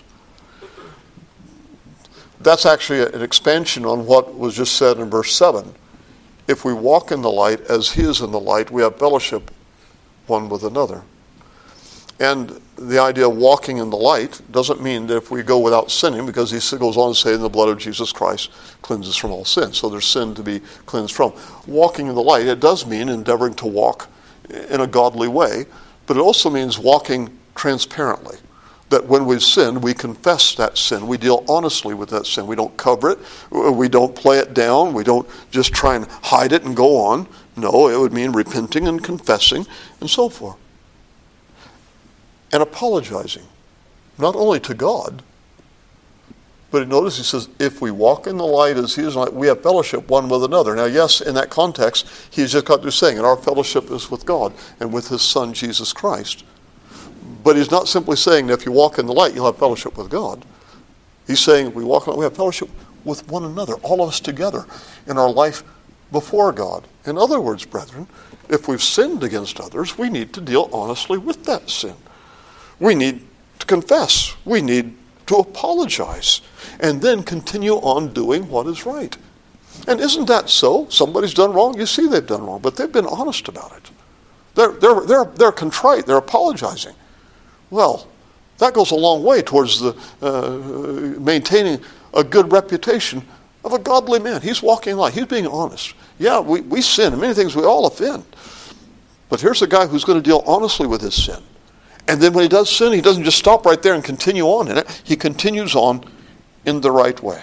That's actually an expansion on what was just said in verse seven. If we walk in the light as he is in the light, we have fellowship one with another. And the idea of walking in the light doesn't mean that if we go without sinning, because he goes on to say, the blood of Jesus Christ cleanses from all sin. So there's sin to be cleansed from. Walking in the light, it does mean endeavoring to walk in a godly way, but it also means walking transparently. that when we've sinned, we confess that sin. We deal honestly with that sin. We don't cover it. We don't play it down. We don't just try and hide it and go on. No, it would mean repenting and confessing and so forth. And apologizing, not only to God, but notice he says, if we walk in the light as he is in the light, we have fellowship one with another. Now, yes, in that context, he's just got through saying, and our fellowship is with God and with his Son, Jesus Christ. But he's not simply saying that if you walk in the light, you'll have fellowship with God. He's saying if we walk in the light, we have fellowship with one another, all of us together in our life before God. In other words, brethren, if we've sinned against others, we need to deal honestly with that sin. We need to confess. We need to apologize. And then continue on doing what is right. And isn't that so? Somebody's done wrong. You see they've done wrong, but they've been honest about it. They're, they're, they're, they're contrite. They're apologizing. Well, that goes a long way towards the uh, maintaining a good reputation of a godly man. He's walking light. He's being honest. Yeah, we, we sin. In many things we all offend. But here's a guy who's going to deal honestly with his sin. And then when he does sin, he doesn't just stop right there and continue on in it. He continues on in the right way.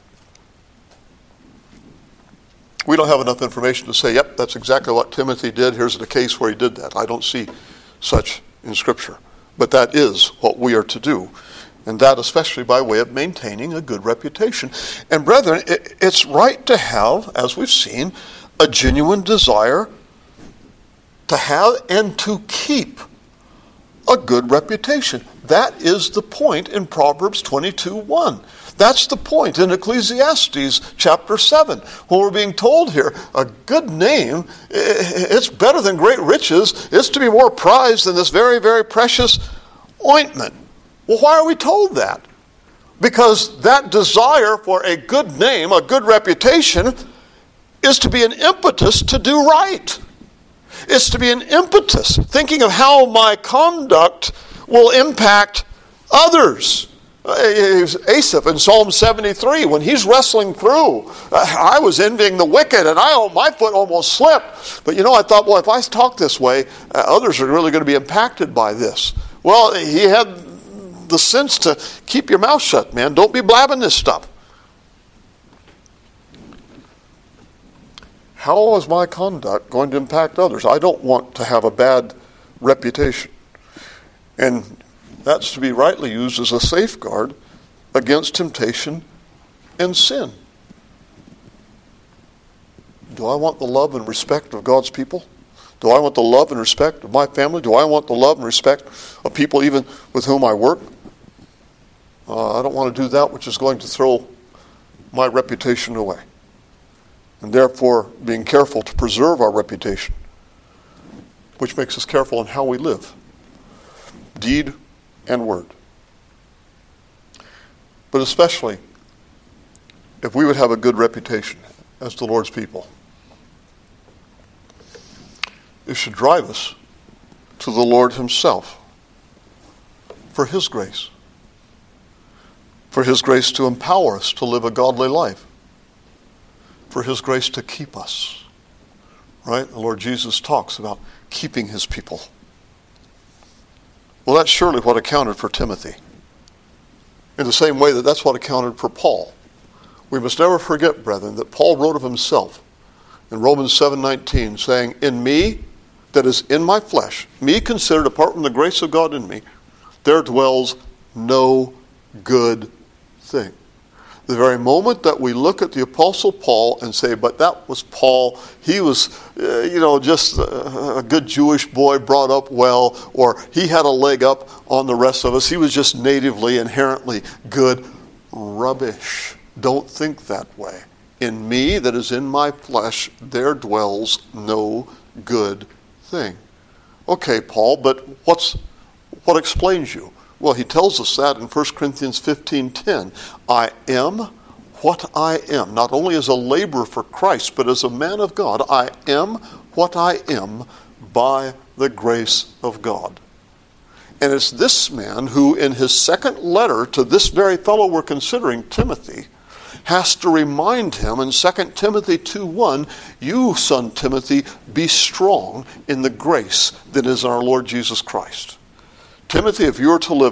We don't have enough information to say, yep, that's exactly what Timothy did. Here's the case where he did that. I don't see such in Scripture. But that is what we are to do. And that especially by way of maintaining a good reputation. And brethren, it, it's right to have, as we've seen, a genuine desire to have and to keep a good reputation. That is the point in Proverbs twenty-two one. That's the point in Ecclesiastes chapter seven. When we're being told here, a good name, it's better than great riches. It's to be more prized than this very, very precious ointment. Well, why are we told that? Because that desire for a good name, a good reputation, is to be an impetus to do right. It's to be an impetus, thinking of how my conduct will impact others. Asaph in Psalm seventy-three, when he's wrestling through, I was envying the wicked, and I my foot almost slipped. But you know, I thought, well, if I talk this way, uh, others are really going to be impacted by this. Well, he had the sense to keep your mouth shut, man. Don't be blabbing this stuff. How is my conduct going to impact others? I don't want to have a bad reputation. And that's to be rightly used as a safeguard against temptation and sin. Do I want the love and respect of God's people? Do I want the love and respect of my family? Do I want the love and respect of people even with whom I work? Uh, I don't want to do that which is going to throw my reputation away. And therefore, being careful to preserve our reputation, which makes us careful in how we live, deed and word. But especially, if we would have a good reputation as the Lord's people, it should drive us to the Lord himself for his grace, for his grace to empower us to live a godly life, for his grace to keep us. Right? The Lord Jesus talks about keeping his people. Well, that's surely what accounted for Timothy. In the same way that that's what accounted for Paul. We must never forget, brethren, that Paul wrote of himself in Romans seven nineteen, saying, in me, that is in my flesh, me considered apart from the grace of God in me, there dwells no good thing. The very moment that we look at the Apostle Paul and say, but that was Paul, he was, uh, you know, just a, a good Jewish boy brought up well, or he had a leg up on the rest of us, he was just natively, inherently good. Rubbish. Don't think that way. In me, that is in my flesh, there dwells no good thing. Okay, Paul, but what's what explains you? Well, he tells us that in First Corinthians fifteen ten. I am what I am, not only as a laborer for Christ, but as a man of God. I am what I am by the grace of God. And it's this man who, in his second letter to this very fellow we're considering, Timothy, has to remind him in Second Timothy two one, you, son Timothy, be strong in the grace that is in our Lord Jesus Christ. Timothy, if you are to live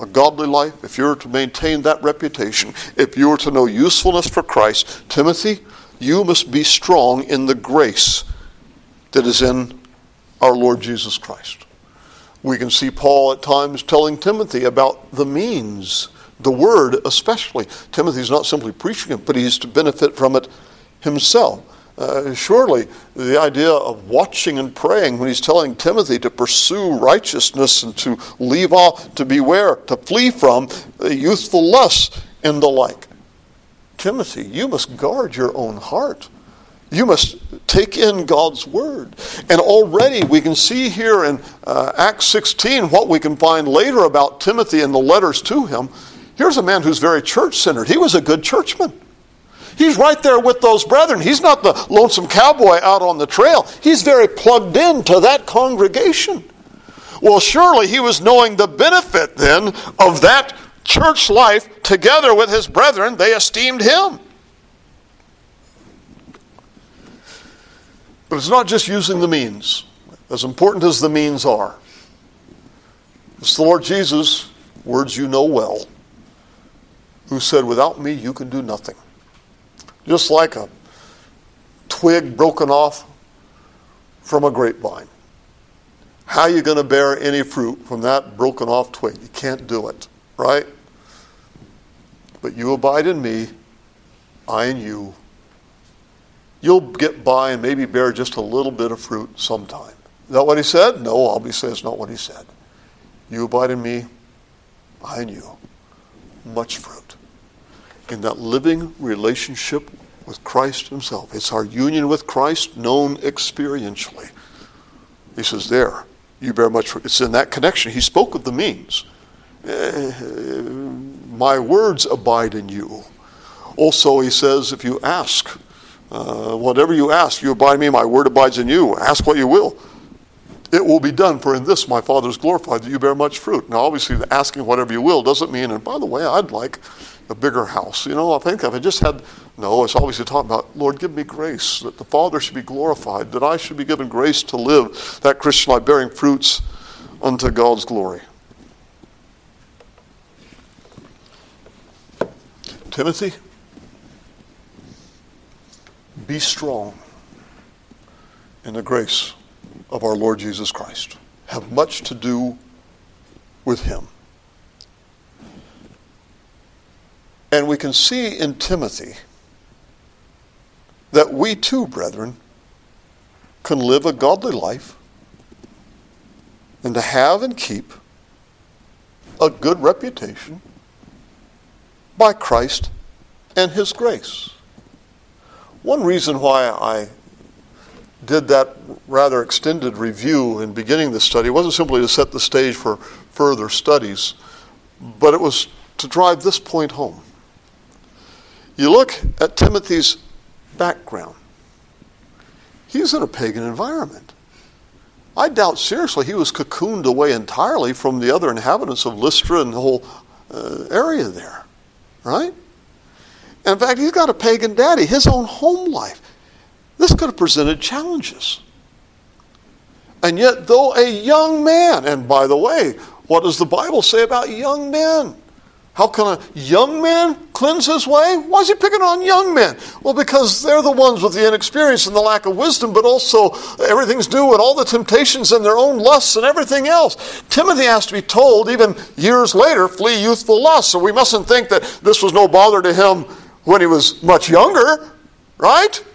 a godly life, if you're to maintain that reputation, if you are to know usefulness for Christ, Timothy, you must be strong in the grace that is in our Lord Jesus Christ. We can see Paul at times telling Timothy about the means, the word especially. Timothy's not simply preaching it, but he's to benefit from it himself. Uh, surely the idea of watching and praying when he's telling Timothy to pursue righteousness and to leave off, to beware, to flee from youthful lusts and the like. Timothy, you must guard your own heart. You must take in God's word. And already we can see here in uh, Acts sixteen what we can find later about Timothy and the letters to him. Here's a man who's very church-centered. He was a good churchman. He's right there with those brethren. He's not the lonesome cowboy out on the trail. He's very plugged into that congregation. Well, surely he was knowing the benefit then of that church life together with his brethren. They esteemed him. But it's not just using the means, as important as the means are. It's the Lord Jesus, words you know well, who said, without me you can do nothing. Just like a twig broken off from a grapevine. How are you going to bear any fruit from that broken off twig? You can't do it, right? But you abide in me, I in you. You'll get by and maybe bear just a little bit of fruit sometime. Is that what he said? No, obviously it's not what he said. You abide in me, I in you. Much fruit. In that living relationship with Christ himself. It's our union with Christ known experientially. He says there, you bear much fruit. It's in that connection. He spoke of the means. My words abide in you. Also, he says, if you ask, uh, whatever you ask, you abide in me, my word abides in you. Ask what you will. It will be done, for in this my Father is glorified, that you bear much fruit. Now, obviously, the asking whatever you will doesn't mean, and by the way, I'd like a bigger house. You know, I think if I just had, no, it's obviously talking about, Lord, give me grace, that the Father should be glorified, that I should be given grace to live that Christian life, bearing fruits unto God's glory. Timothy, be strong in the grace of our Lord Jesus Christ. Have much to do with him. And we can see in Timothy that we too, brethren, can live a godly life and to have and keep a good reputation by Christ and his grace. One reason why I did that rather extended review in beginning the study wasn't simply to set the stage for further studies, but it was to drive this point home. You look at Timothy's background. He's in a pagan environment. I doubt seriously he was cocooned away entirely from the other inhabitants of Lystra and the whole uh, area there, right? And in fact, he's got a pagan daddy, his own home life. This could have presented challenges. And yet, though a young man, and by the way, what does the Bible say about young men? How can a young man cleanse his way? Why is he picking on young men? Well, because they're the ones with the inexperience and the lack of wisdom, but also everything's new and all the temptations and their own lusts and everything else. Timothy has to be told, even years later, flee youthful lusts. So we mustn't think that this was no bother to him when he was much younger, right?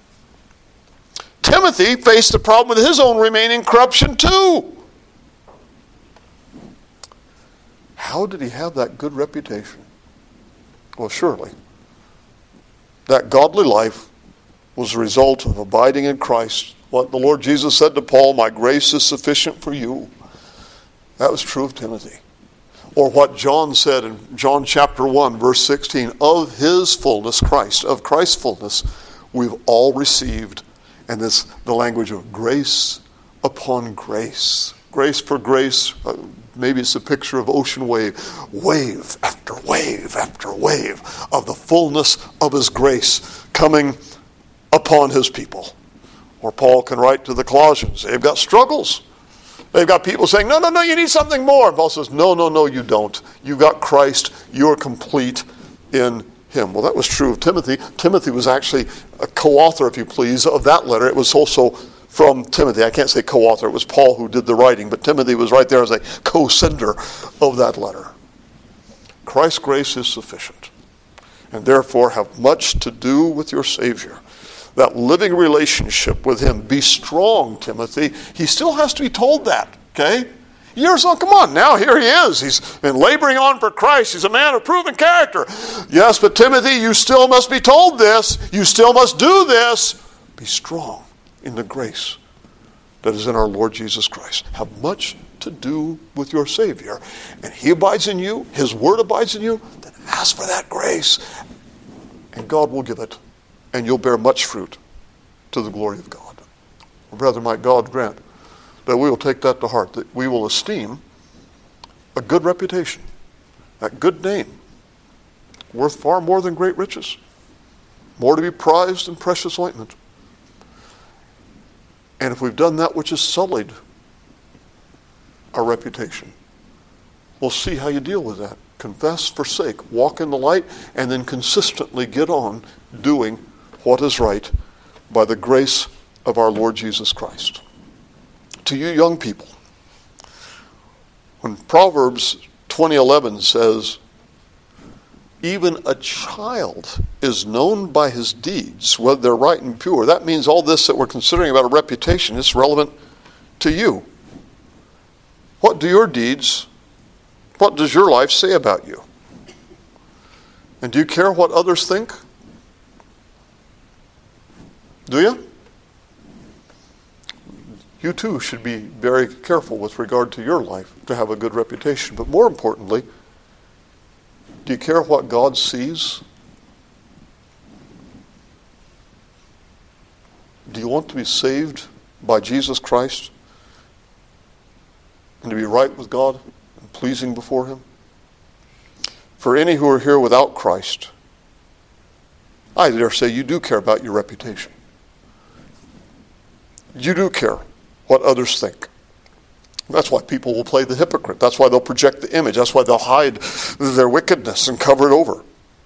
Timothy faced the problem with his own remaining corruption too. How did he have that good reputation? Well, surely that godly life was a result of abiding in Christ. What the Lord Jesus said to Paul, my grace is sufficient for you. That was true of Timothy. Or what John said in John chapter one, verse sixteen, of his fullness, Christ, of Christ's fullness, we've all received. And this, the language of grace upon grace. Grace for grace, uh, maybe it's a picture of ocean wave. Wave after wave after wave of the fullness of his grace coming upon his people. Or Paul can write to the Colossians, they've got struggles. They've got people saying, no, no, no, you need something more. And Paul says, no, no, no, you don't. You've got Christ. You're complete in him. Well, that was true of Timothy. Timothy was actually a co-author, if you please, of that letter. It was also from Timothy. I can't say co-author. It was Paul who did the writing, but Timothy was right there as a co-sender of that letter. Christ's grace is sufficient, and therefore have much to do with your Savior. That living relationship with him. Be strong, Timothy. He still has to be told that, okay? Years on, come on, now here he is. He's been laboring on for Christ. He's a man of proven character. Yes, but Timothy, you still must be told this. You still must do this. Be strong in the grace that is in our Lord Jesus Christ. Have much to do with your Savior. And he abides in you. His word abides in you. Then ask for that grace. And God will give it. And you'll bear much fruit to the glory of God. Brother, might God grant that we will take that to heart, that we will esteem a good reputation, that good name, worth far more than great riches, more to be prized than precious ointment. And if we've done that which has sullied our reputation, we'll see how you deal with that. Confess, forsake, walk in the light, and then consistently get on doing what is right by the grace of our Lord Jesus Christ. To you young people, when Proverbs twenty eleven says, even a child is known by his deeds, whether they're right and pure, that means all this that we're considering about a reputation is relevant to you. What do your deeds, what does your life say about you? And do you care what others think? Do you? You too should be very careful with regard to your life to have a good reputation. But more importantly, do you care what God sees? Do you want to be saved by Jesus Christ and to be right with God and pleasing before him? For any who are here without Christ, I dare say you do care about your reputation. You do care what others think. That's why people will play the hypocrite. That's why they'll project the image. That's why they'll hide their wickedness and cover it over.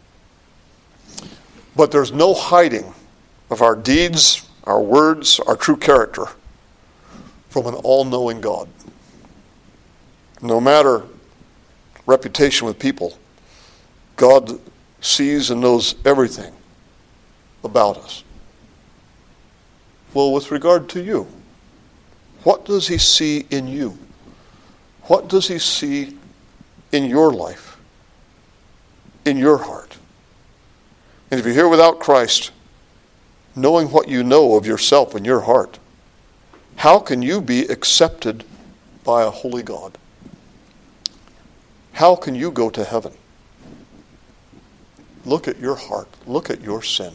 But there's no hiding of our deeds, our words, our true character from an all-knowing God. No matter reputation with people, God sees and knows everything about us. Well, with regard to you, what does he see in you? What does he see in your life, in your heart? And if you're here without Christ, knowing what you know of yourself and your heart, how can you be accepted by a holy God? How can you go to heaven? Look at your heart. Look at your sin.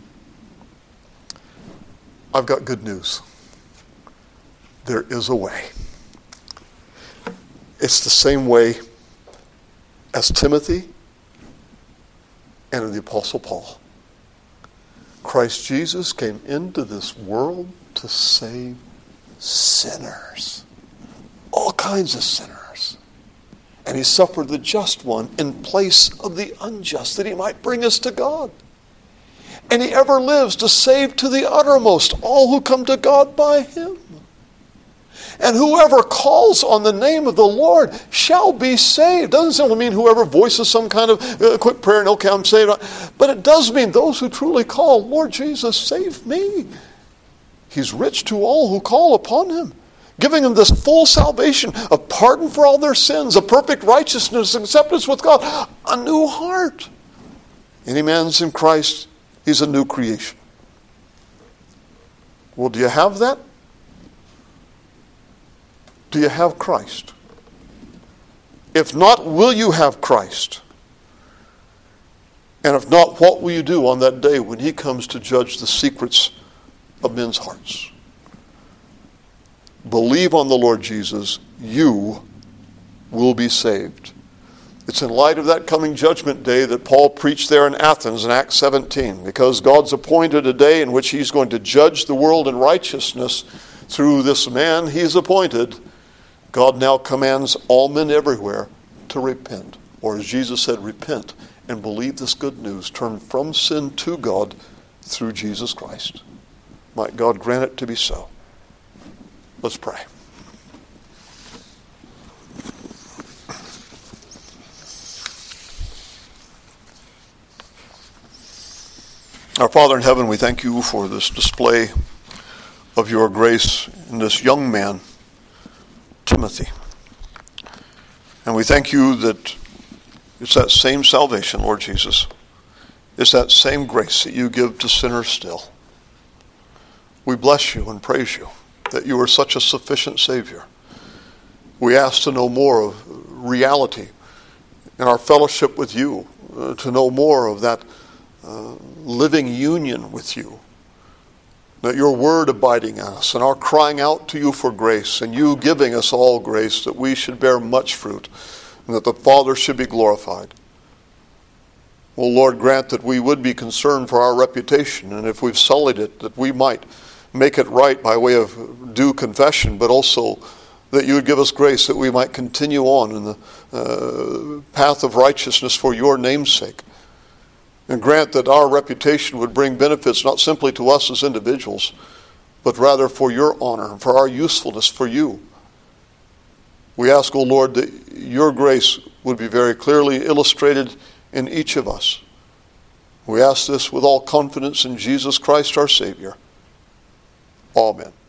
I've got good news. There is a way. It's the same way as Timothy and the Apostle Paul. Christ Jesus came into this world to save sinners. All kinds of sinners. And he suffered the just one in place of the unjust, that he might bring us to God. And he ever lives to save to the uttermost all who come to God by him. And whoever calls on the name of the Lord shall be saved. Doesn't simply mean whoever voices some kind of uh, quick prayer and okay, I'm saved. But it does mean those who truly call, Lord Jesus, save me. He's rich to all who call upon him, giving them this full salvation, a pardon for all their sins, a perfect righteousness, acceptance with God, a new heart. Any man's in Christ, he's a new creation. Well, do you have that? Do you have Christ? If not, will you have Christ? And if not, what will you do on that day when he comes to judge the secrets of men's hearts? Believe on the Lord Jesus, you will be saved. It's in light of that coming judgment day that Paul preached there in Athens in Acts seventeen, because God's appointed a day in which he's going to judge the world in righteousness through this man he's appointed God now commands all men everywhere to repent. Or as Jesus said, repent and believe this good news. Turn from sin to God through Jesus Christ. Might God grant it to be so. Let's pray. Our Father in heaven, we thank you for this display of your grace in this young man, Timothy. And we thank you that it's that same salvation, Lord Jesus. It's that same grace that you give to sinners still. We bless you and praise you that you are such a sufficient Savior. We ask to know more of reality in our fellowship with you, uh, to know more of that uh, living union with you, that your word abiding in us and our crying out to you for grace and you giving us all grace that we should bear much fruit and that the Father should be glorified. Oh Lord, grant that we would be concerned for our reputation, and if we've sullied it, that we might make it right by way of due confession, but also that you would give us grace that we might continue on in the uh, path of righteousness for your name's sake. And grant that our reputation would bring benefits not simply to us as individuals, but rather for your honor and for our usefulness for you. We ask, O Lord, that your grace would be very clearly illustrated in each of us. We ask this with all confidence in Jesus Christ our Savior. Amen.